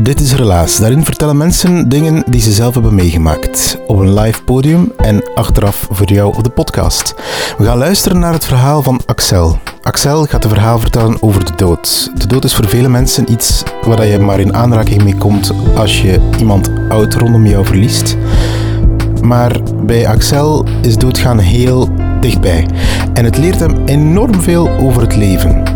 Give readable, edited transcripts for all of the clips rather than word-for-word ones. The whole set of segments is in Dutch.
Dit is Relaas. Daarin vertellen mensen dingen die ze zelf hebben meegemaakt. Op een live podium en achteraf voor jou op de podcast. We gaan luisteren naar het verhaal van Axel. Axel gaat een verhaal vertellen over de dood. De dood is voor vele mensen iets waar je maar in aanraking mee komt als je iemand oud rondom jou verliest. Maar bij Axel is doodgaan heel dichtbij. En het leert hem enorm veel over het leven.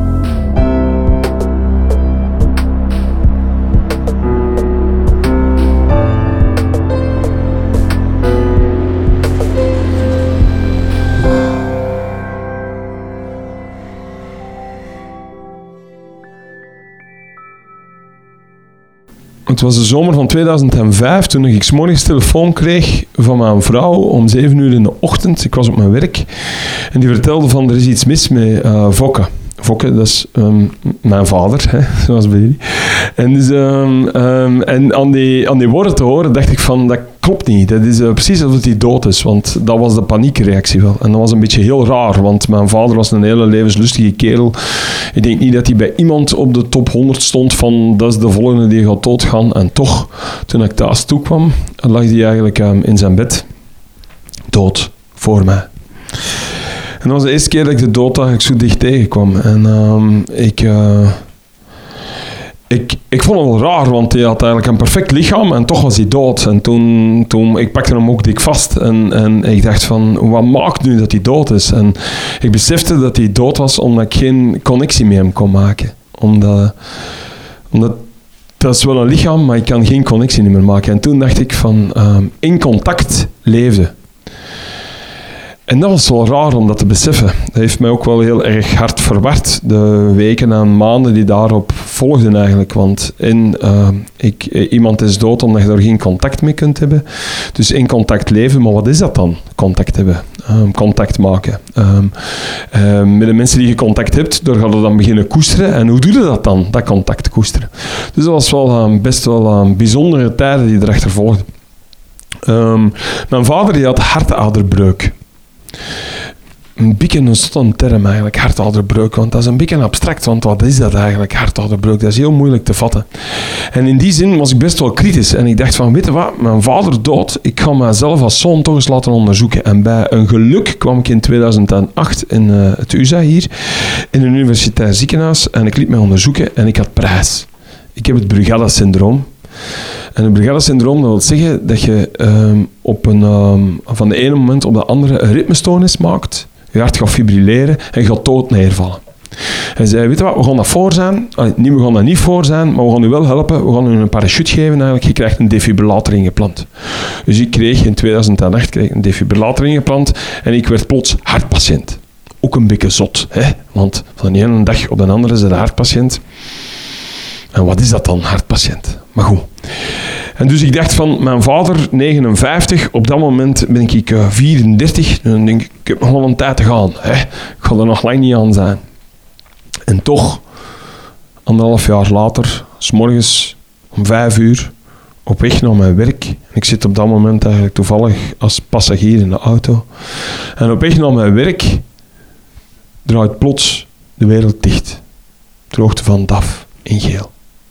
Het was de zomer van 2005 toen ik 's morgens telefoon kreeg van mijn vrouw om 7 uur in de ochtend. Ik was op mijn werk en die vertelde van er is iets mis met Fokke. Fokke, dat is mijn vader, hè, zoals bij jullie. En, dus, en aan die woorden te horen dacht ik van, dat klopt niet. Dat is precies alsof hij dood is, want dat was de paniekreactie wel. En dat was een beetje heel raar, want mijn vader was een hele levenslustige kerel. Ik denk niet dat hij bij iemand op de top 100 stond van, dat is de volgende die gaat doodgaan. En toch, toen ik thuis toekwam, lag hij eigenlijk in zijn bed, dood, voor mij. En dat was de eerste keer dat ik de dood eigenlijk zo dicht tegenkwam. En ik vond het wel raar, want hij had eigenlijk een perfect lichaam en toch was hij dood. En toen ik pakte hem ook dik vast en ik dacht van, wat maakt nu dat hij dood is? En ik besefte dat hij dood was omdat ik geen connectie met hem kon maken. Omdat dat is wel een lichaam, maar ik kan geen connectie meer maken. En toen dacht ik van, in contact leefde. En dat was wel raar om dat te beseffen. Dat heeft mij ook wel heel erg hard verward, de weken en maanden die daarop volgden eigenlijk. Want iemand is dood omdat je daar geen contact mee kunt hebben. Dus in contact leven, maar wat is dat dan? Contact hebben, contact maken. Met de mensen die je contact hebt, daar gaat je dan beginnen koesteren. En hoe doe je dat dan, dat contact koesteren? Dus dat was wel best wel bijzondere tijden die erachter volgden. Mijn vader die had hartaderbreuk. Een beetje een stomme term eigenlijk, hartaderbreuk, want dat is een beetje abstract, want wat is dat eigenlijk, hartaderbreuk? Dat is heel moeilijk te vatten. En in die zin was ik best wel kritisch en ik dacht van, weet je wat, mijn vader dood, ik ga mezelf als zoon toch eens laten onderzoeken. En bij een geluk kwam ik in 2008 in het USA hier, in een universitair ziekenhuis, en ik liet mij onderzoeken en ik had prijs. Ik heb het Brugada-syndroom. En het Brugada-syndroom, dat wil zeggen dat je van de ene moment op de andere een ritmestoornis maakt, je hart gaat fibrilleren en je gaat dood neervallen. Hij zei, weet je wat, we gaan dat voor zijn. We gaan dat niet voor zijn, maar we gaan u wel helpen. We gaan u een parachute geven eigenlijk. Je krijgt een defibrillator ingeplant. Dus ik kreeg in 2008 een defibrillator ingeplant en ik werd plots hartpatiënt. Ook een beetje zot, hè? Want van de ene dag op de andere is het een hartpatiënt. En wat is dat dan, hartpatiënt? Maar goed. En dus ik dacht van, mijn vader, 59, op dat moment ben ik 34. En dan denk ik heb nog wel een tijd te gaan. Hè? Ik ga er nog lang niet aan zijn. En toch, 1,5 jaar later, 's morgens om 5 uur, op weg naar mijn werk. En ik zit op dat moment eigenlijk toevallig als passagier in de auto. En op weg naar mijn werk draait plots de wereld dicht. Ter hoogte van DAF in geel.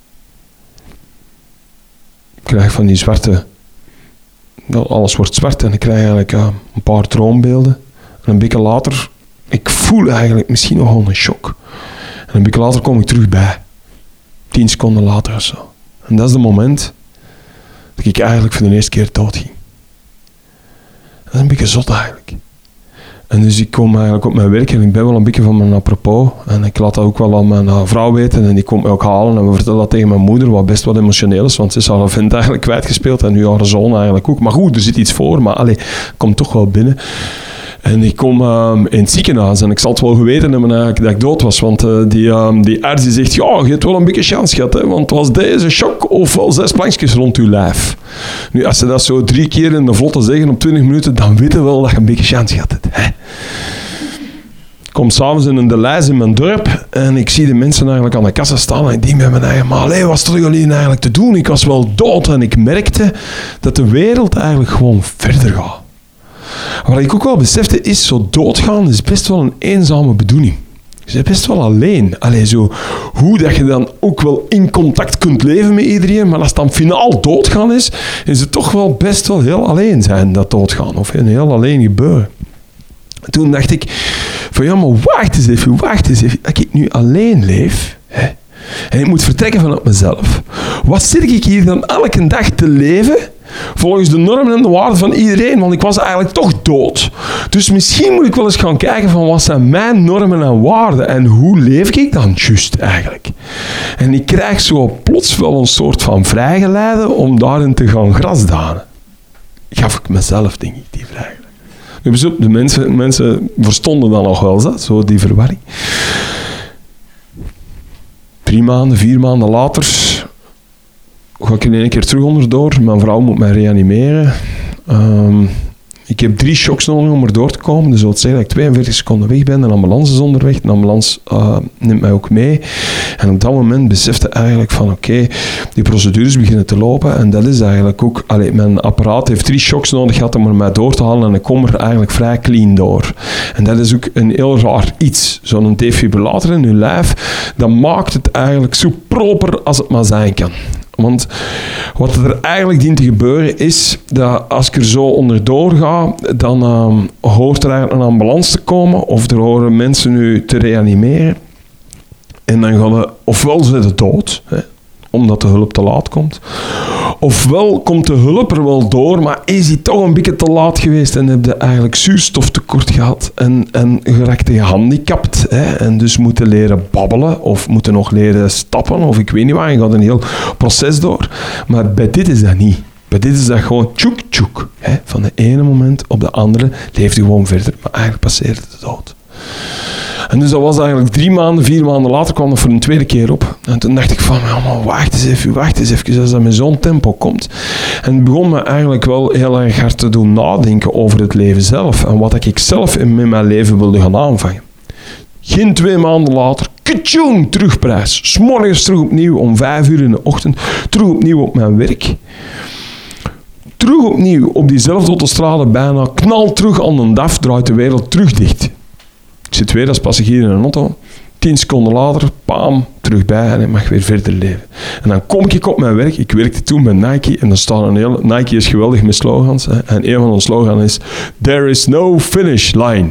Ik krijg van die zwarte... Alles wordt zwart en ik krijg eigenlijk een paar droombeelden. En een beetje later... Ik voel eigenlijk misschien nog wel een shock. En een beetje later kom ik terug bij. 10 seconden later of zo. En dat is het moment dat ik eigenlijk voor de eerste keer dood ging. Dat is een beetje zot eigenlijk. En dus ik kom eigenlijk op mijn werk en ik ben wel een beetje van mijn apropos. En ik laat dat ook wel aan mijn vrouw weten en die komt mij ook halen. En we vertellen dat tegen mijn moeder, wat best wat emotioneel is. Want ze is haar vent eigenlijk kwijtgespeeld en nu haar zoon eigenlijk ook. Maar goed, er zit iets voor, maar komt toch wel binnen. En ik kom in het ziekenhuis en ik zal het wel geweten hebben eigenlijk dat ik dood was. Want die arts die zegt, ja, je hebt wel een beetje kans gehad. Hè, want was deze shock of wel 6 plankjes rond je lijf. Nu, als ze dat zo 3 keer in de vlotte zeggen op 20 minuten, dan weten we wel dat je een beetje kans gehad hebt. Hè. Ik kom s'avonds in een Delijs in mijn dorp en ik zie de mensen eigenlijk aan de kassa staan en ik denk bij mijn eigen, maar wat stonden jullie eigenlijk te doen? Ik was wel dood en ik merkte dat de wereld eigenlijk gewoon verder gaat. Wat ik ook wel besefte is, zo doodgaan is best wel een eenzame bedoeling. Je bent best wel alleen. Allee, zo, hoe dat je dan ook wel in contact kunt leven met iedereen, maar als het dan finaal doodgaan is het toch wel best wel heel alleen zijn, dat doodgaan. Of een heel alleen gebeuren. Toen dacht ik van ja, maar wacht eens even. Dat ik nu alleen leef, hè, en ik moet vertrekken vanuit mezelf. Wat zit ik hier dan elke dag te leven? Volgens de normen en de waarden van iedereen, want ik was eigenlijk toch dood. Dus misschien moet ik wel eens gaan kijken van wat zijn mijn normen en waarden en hoe leef ik dan juist eigenlijk. En ik krijg zo plots wel een soort van vrijgeleide om daarin te gaan grasdanen. Gaf ik mezelf, denk ik, die vrijgeleide. De mensen verstonden dan nog wel zo die verwarring. 3 maanden, 4 maanden later ga ik in één keer terug onderdoor. Mijn vrouw moet mij reanimeren. Ik heb 3 shocks nodig om erdoor te komen. Dus dat wil zeggen dat ik 42 seconden weg ben. Een ambulance is onderweg. De ambulance neemt mij ook mee. En op dat moment besefte ik eigenlijk van oké, die procedures beginnen te lopen. En dat is eigenlijk ook... mijn apparaat heeft 3 shocks nodig gehad om er mij door te halen. En ik kom er eigenlijk vrij clean door. En dat is ook een heel raar iets. Zo'n defibrillator in je lijf, dat maakt het eigenlijk zo proper als het maar zijn kan. Want wat er eigenlijk dient te gebeuren is dat als ik er zo onderdoor ga, dan hoort er eigenlijk een ambulance te komen of er horen mensen nu te reanimeren. En dan gaan we, ofwel zijn ze dood, hè, omdat de hulp te laat komt. Ofwel komt de hulp er wel door, maar is die toch een beetje te laat geweest en heb je eigenlijk zuurstoftekort gehad en geraakt gehandicapt. Hè, en dus moeten leren babbelen of moeten nog leren stappen of ik weet niet waar. Je gaat een heel proces door. Maar bij dit is dat niet. Bij dit is dat gewoon tjoek. Hè. Van de ene moment op de andere leeft je gewoon verder, maar eigenlijk passeert het de dood. En dus dat was eigenlijk 3 maanden, 4 maanden later kwam dat voor een tweede keer op. En toen dacht ik van, ja, maar wacht eens even, als dat met zo'n tempo komt. En het begon me eigenlijk wel heel erg hard te doen nadenken over het leven zelf. En wat ik zelf in mijn leven wilde gaan aanvangen. Geen 2 maanden later, ketjoen, terugprijs. 's Morgens terug opnieuw om 5 uur in de ochtend. Terug opnieuw op mijn werk. Terug opnieuw op diezelfde autostrade bijna. Knal terug aan een DAF, draait de wereld terug dicht. Ik zit weer als passagier in een auto. 10 seconden later, paam, terug bij en ik mag weer verder leven. En dan kom ik op mijn werk. Ik werkte toen bij Nike en er staat een hele... Nike is geweldig met slogans. Hè, en een van de slogans is... There is no finish line.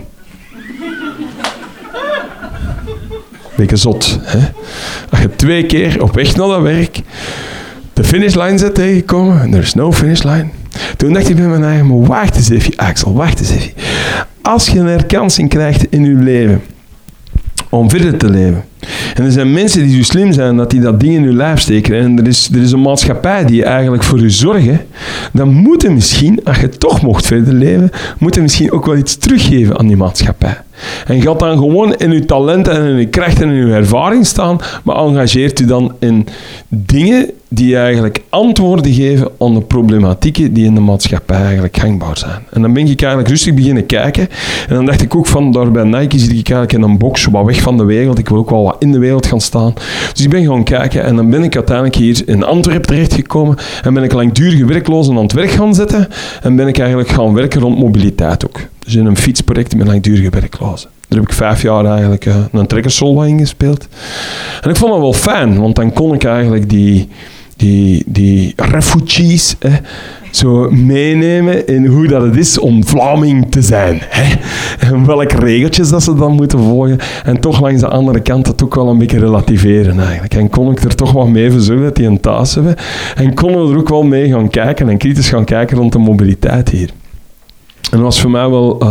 Beetje zot. Hè? Als je 2 keer op weg naar dat werk de finishlijn zit tegenkomen en there is no finish line. Toen dacht ik bij mijn eigen, maar wacht eens even, Axel, wacht eens even. Als je een herkansing krijgt in je leven om verder te leven. En er zijn mensen die zo slim zijn dat die dat ding in hun lijf steken. En er is een maatschappij die eigenlijk voor je zorgen. Dan moet je misschien, als je toch mocht verder leven, moet je misschien ook wel iets teruggeven aan die maatschappij. En gaat dan gewoon in je talenten en in je krachten en in je ervaring staan, maar engageert u dan in dingen die eigenlijk antwoorden geven aan de problematieken die in de maatschappij eigenlijk gangbaar zijn. En dan ben ik eigenlijk rustig beginnen kijken. En dan dacht ik ook van, daar bij Nike zit ik eigenlijk in een box, wat weg van de wereld. Ik wil ook wel wat in de wereld gaan staan. Dus ik ben gaan kijken en dan ben ik uiteindelijk hier in Antwerpen terechtgekomen en ben ik langdurige werklozen aan het werk gaan zetten en ben ik eigenlijk gaan werken rond mobiliteit ook. Dus in een fietsproject met langdurige werklozen. Daar heb ik 5 jaar eigenlijk een trekkersrol in gespeeld. En ik vond dat wel fijn, want dan kon ik eigenlijk die refugees zo meenemen in hoe dat het is om Vlaming te zijn. Hè? En welke regeltjes dat ze dan moeten volgen. En toch langs de andere kant dat ook wel een beetje relativeren eigenlijk. En kon ik er toch wat mee verzorgen dat die een thuis hebben. En konden we er ook wel mee gaan kijken en kritisch gaan kijken rond de mobiliteit hier. En dat was voor mij wel...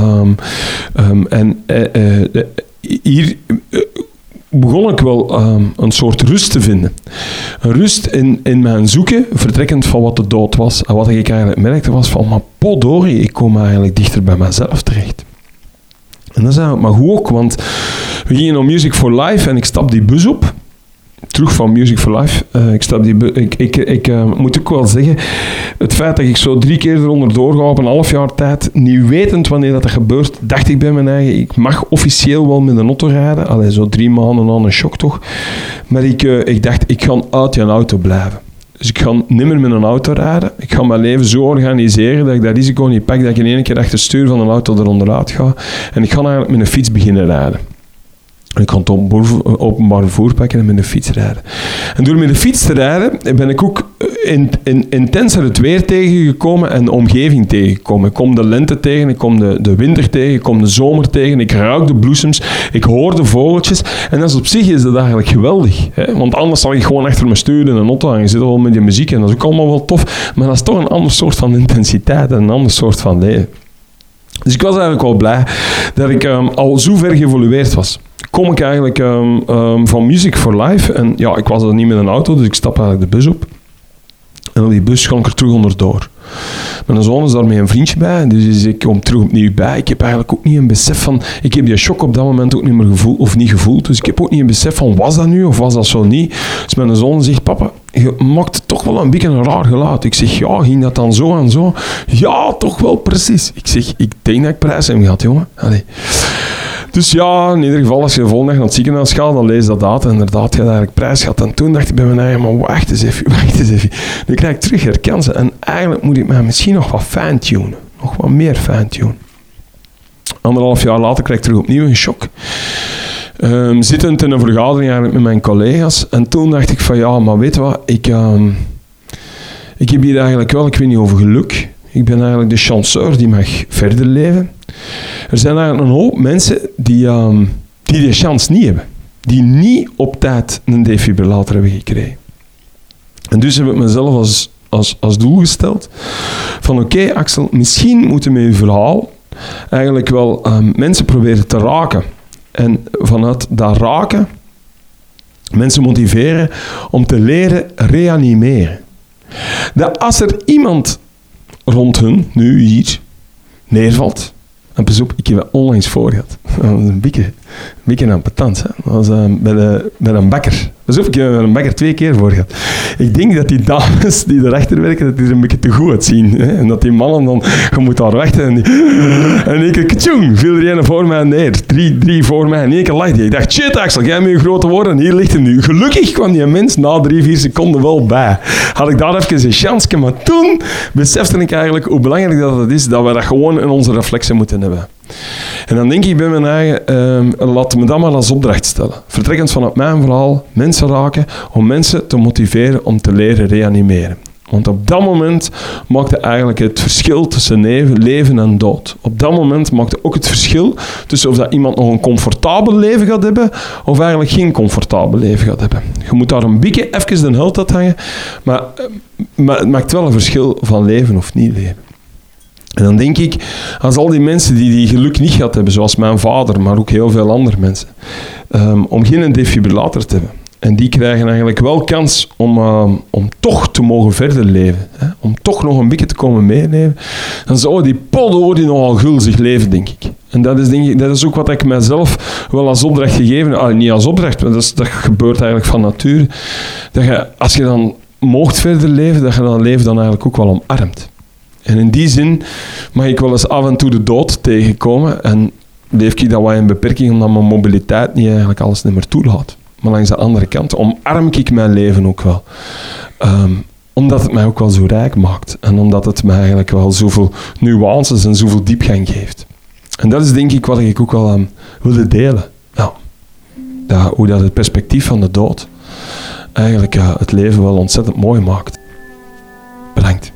hier begon ik wel een soort rust te vinden. Een rust in mijn zoeken, vertrekkend van wat de dood was. En wat ik eigenlijk merkte was van, maar potdorie, ik kom eigenlijk dichter bij mezelf terecht. En dat is eigenlijk maar goed ook, want we gingen naar Music for Life en ik stap die bus op. Terug van Music for Life. Ik moet ook wel zeggen, het feit dat ik zo 3 keer eronder doorga op een half jaar tijd, niet wetend wanneer dat gebeurt, dacht ik bij mijn eigen, ik mag officieel wel met een auto rijden. Allee, zo 3 maanden aan een shock toch. Maar ik dacht, ik ga uit die auto blijven. Dus ik ga niet meer met een auto rijden. Ik ga mijn leven zo organiseren dat ik dat risico niet pak, dat ik in één keer achter het stuur van een auto eronderuit ga. En ik ga eigenlijk met een fiets beginnen rijden. En ik kon het openbaar vervoer pakken en met de fiets rijden. En door met de fiets te rijden ben ik ook intenser het weer tegengekomen en de omgeving tegengekomen. Ik kom de lente tegen, ik kom de winter tegen, ik kom de zomer tegen, ik ruik de bloesems, ik hoor de vogeltjes. En dat is op zich is dat eigenlijk geweldig. Hè? Want anders zal ik gewoon achter mijn stuur in een auto en je zit wel met je muziek en dat is ook allemaal wel tof. Maar dat is toch een ander soort van intensiteit en een ander soort van leven. Dus ik was eigenlijk wel blij dat ik al zo ver geëvolueerd was. Kom ik eigenlijk van Music for Life. En ja, ik was er niet met een auto, dus ik stap eigenlijk de bus op. En op die bus ga ik er terug onderdoor. Mijn zoon is daar met een vriendje bij, dus ik kom terug opnieuw bij. Ik heb eigenlijk ook niet een besef van... Ik heb die shock op dat moment ook niet meer gevoeld, of niet gevoeld. Dus ik heb ook niet een besef van, was dat nu of was dat zo niet? Dus mijn zoon zegt, papa, je maakt toch wel een beetje een raar geluid. Ik zeg, ja, ging dat dan zo en zo? Ja, toch wel precies. Ik zeg, ik denk dat ik prijs heb gehad, jongen. Allee. Dus ja, in ieder geval, als je de volgende dag naar het ziekenhuis gaat, dan lees dat uit. En inderdaad, je had eigenlijk prijs gehad. En toen dacht ik bij mijn eigen, maar wacht eens even. Nu krijg ik terug herkansen. En eigenlijk moet ik mij misschien nog wat fine-tunen. Nog wat meer fine-tunen. 1,5 jaar later krijg ik terug opnieuw een shock. Zittend in een vergadering eigenlijk met mijn collega's. En toen dacht ik van, ja, maar weet je wat, ik heb hier eigenlijk wel, ik weet niet over geluk. Ik ben eigenlijk de chanceur die mag verder leven. Er zijn eigenlijk een hoop mensen die chance niet hebben. Die niet op tijd een defibrillator hebben gekregen. En dus heb ik mezelf als doel gesteld van oké, Axel, misschien moeten we met je verhaal eigenlijk wel mensen proberen te raken. En vanuit dat raken mensen motiveren om te leren reanimeren. Dat als er iemand rond hun, nu hier, neervalt. En pas op, ik heb dat onlangs voor gehad. Dat was een beetje ambetant. Dat was bij een bakker. Pas op, ik heb een bakker 2 keer voor gehad. Ik denk dat die dames die erachter werken, dat die er een beetje te goed uitzien. Hè? En dat die mannen dan, je moet daar wachten. En ik ketjoeng, viel er een voor mij neer. 3 voor mij en 1 keer lag die. Ik dacht, shit Axel, jij met je grote woorden, hier ligt hij nu. Gelukkig kwam die mens na 3-4 seconden wel bij. Had ik daar even een chance, maar toen besefte ik eigenlijk hoe belangrijk dat is, dat we dat gewoon in onze reflexen moeten hebben. En dan denk ik bij mijn eigen, laat me dat maar als opdracht stellen. Vertrekkend vanuit mijn verhaal, mensen raken, om mensen te motiveren om te leren reanimeren. Want op dat moment maakte eigenlijk het verschil tussen leven en dood. Op dat moment maakte ook het verschil tussen of dat iemand nog een comfortabel leven gaat hebben, of eigenlijk geen comfortabel leven gaat hebben. Je moet daar een beetje even de held uit hangen, maar het maakt wel een verschil van leven of niet leven. En dan denk ik, als al die mensen die geluk niet gehad hebben, zoals mijn vader, maar ook heel veel andere mensen, om geen defibrillator te hebben. En die krijgen eigenlijk wel kans om toch te mogen verder leven. Hè? Om toch nog een beetje te komen meeleven. Dan zouden die poddorie nogal gulzig leven, denk ik. En dat is ook wat ik mijzelf wel als opdracht gegeven heb. Niet als opdracht, maar dat gebeurt eigenlijk van nature. Dat je, als je dan moogt verder leven, dat je dat leven dan eigenlijk ook wel omarmt. En in die zin mag ik wel eens af en toe de dood tegenkomen. En leef ik dat wat in beperking, omdat mijn mobiliteit niet eigenlijk alles niet meer toelaat. Maar langs de andere kant omarm ik mijn leven ook wel. Omdat het mij ook wel zo rijk maakt. En omdat het mij eigenlijk wel zoveel nuances en zoveel diepgang geeft. En dat is denk ik wat ik ook wel wilde delen. Ja. Hoe dat het perspectief van de dood eigenlijk het leven wel ontzettend mooi maakt. Bedankt.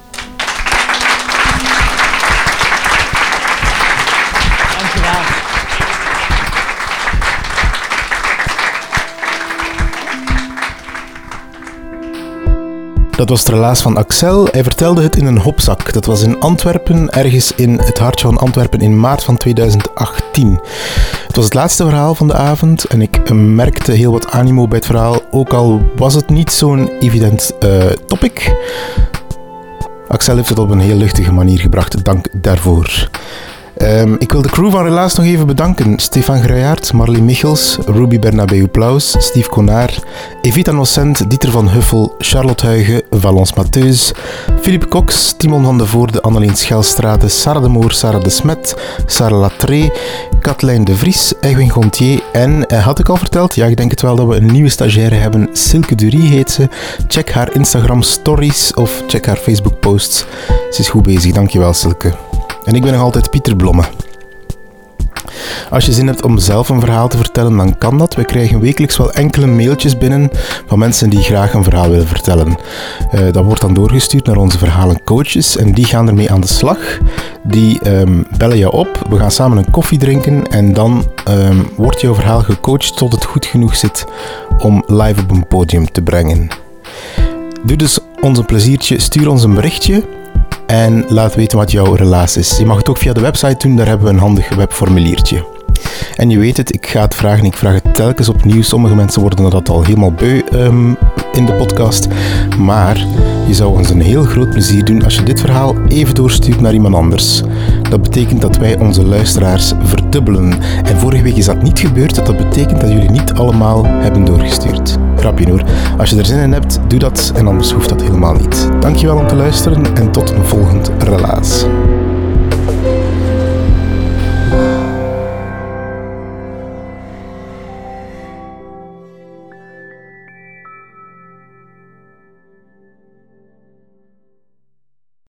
Dat was het relaas van Axel. Hij vertelde het in een hopzak. Dat was in Antwerpen, ergens in het hartje van Antwerpen in maart van 2018. Het was het laatste verhaal van de avond en ik merkte heel wat animo bij het verhaal, ook al was het niet zo'n evident topic. Axel heeft het op een heel luchtige manier gebracht, dank daarvoor. Ik wil de crew van Relaas nog even bedanken. Stefan Gruijaert, Marley Michels, Ruby Bernabeu Plaus, Steve Konaar, Evita Nocent, Dieter van Huffel, Charlotte Huygen, Valence Matheus, Philippe Cox, Timon van de Voorde, Annelien Schelstrate, Sarah de Moor, Sarah de Smet, Sarah Latré, Katlijn de Vries, Egwin Gontier en, had ik al verteld, ja ik denk het wel dat we een nieuwe stagiaire hebben, Silke Durie heet ze. Check haar Instagram stories of check haar Facebook posts. Ze is goed bezig, dankjewel Silke. En ik ben nog altijd Pieter Blomme. Als je zin hebt om zelf een verhaal te vertellen, dan kan dat. Wij krijgen wekelijks wel enkele mailtjes binnen van mensen die graag een verhaal willen vertellen. Dat wordt dan doorgestuurd naar onze verhalencoaches en die gaan ermee aan de slag. Die bellen jou op, we gaan samen een koffie drinken en dan wordt jouw verhaal gecoacht tot het goed genoeg zit om live op een podium te brengen. Doe dus ons een pleziertje, stuur ons een berichtje en laat weten wat jouw relaas is. Je mag het ook via de website doen, daar hebben we een handig webformuliertje. En je weet het, ik ga het vragen, ik vraag het telkens opnieuw. Sommige mensen worden dat al helemaal beu in de podcast. Maar je zou ons een heel groot plezier doen als je dit verhaal even doorstuurt naar iemand anders. Dat betekent dat wij onze luisteraars verdubbelen. En vorige week is dat niet gebeurd, dat betekent dat jullie niet allemaal hebben doorgestuurd. Grapje hoor. Als je er zin in hebt, doe dat en anders hoeft dat helemaal niet. Dankjewel om te luisteren en tot een volgend relaas.